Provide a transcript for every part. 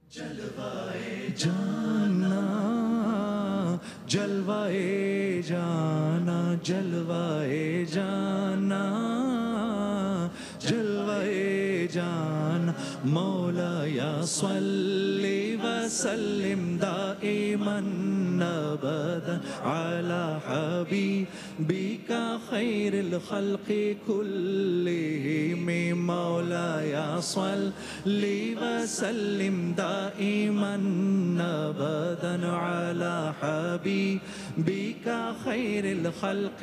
جلوائے جانا جلوائے جانا جلوائے جانا جلوائے جانا مولا یا صلی وسلم دائما ابدا على حبیبک خیر الخلق کلہم مولا یا صلی وسلم دائما ابدا على حبیبک خیر الخلق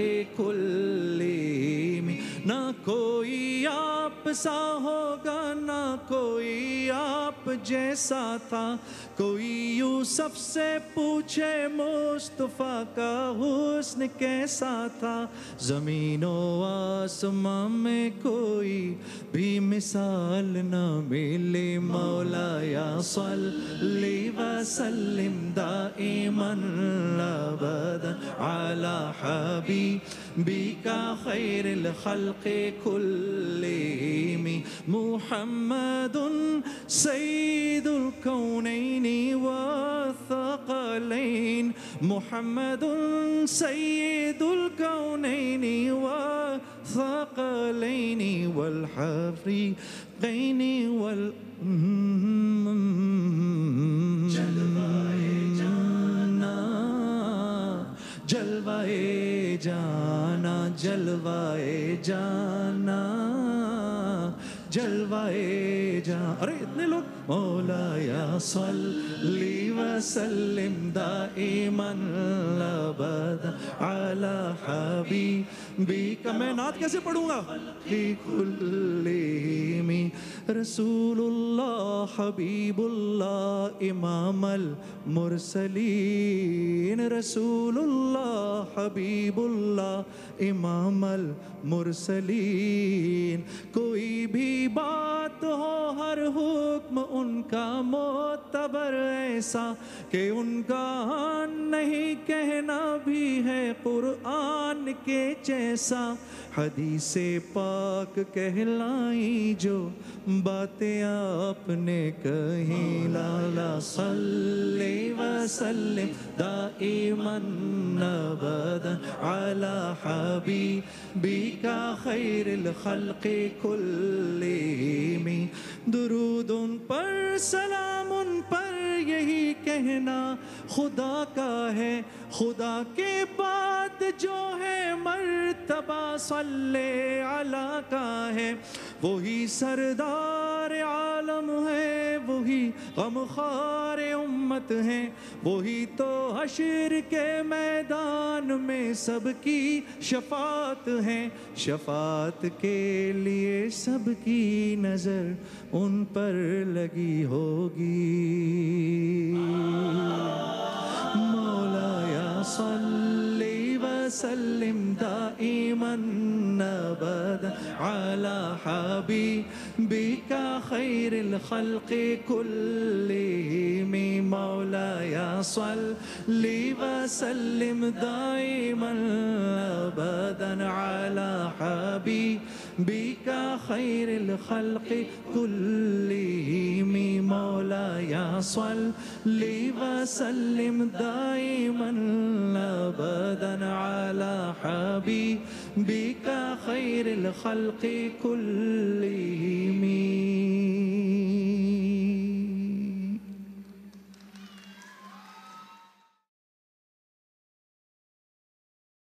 کلہم نہ کوئی آپ سا ہوگا نہ کوئی آپ جیسا تھا کوئی یوسف سے پوچھے مصطفیٰ کا حسن کیسا تھا زمین و آسمان میں کوئی بھی مثال نہ ملے مولا یا صلی وسلم دائما ابدا علی حبیبک خیر الخلق کلہم محمد سید الکونین والثقلین محمد سید الکونین والثقلین والحفریقین جلوائے جانا جلوائے جانا جلوائے جانا ارے اتنے لوگ مولا یا صلی وسلم دائما ابدا علی حبیبک میں نعت کیسے پڑھوں گا کلہم رسول اللہ حبیب اللہ امام المرسلین رسول اللہ حبیب اللہ امام المرسلین کوئی بھی بات ہو ہر حکم ان کا معتبر ایسا کہ ان کا نہیں کہنا بھی ہے قرآن کے جیسا حدیث پاک کہلائی جو باتیں آپ نے کہیں لالا صلی وسلم دائما ابدا علی حبیبک خیر الخلق کلہم درود ان پر سلام ان پر یہی کہنا خدا کا ہے خدا کے بعد جو ہے مرتبہ صلی علی کا ہے وہی سردار عالم ہے وہی غمخوار امت ہے وہی تو حشر کے میدان میں سب کی شفاعت ہے شفاعت کے لیے سب کی نظر ان پر لگی ہوگی مولا یا صلی وسلم دائما ابدا علی حبیبک خیر الخلق کلہم مولا یا صلی وسلم دائما ابدا علی حبیبک خیر الخلق کلہم مولا یا صلی وسلم دائما ابدا علی حبیبک خیر الخلق کلہم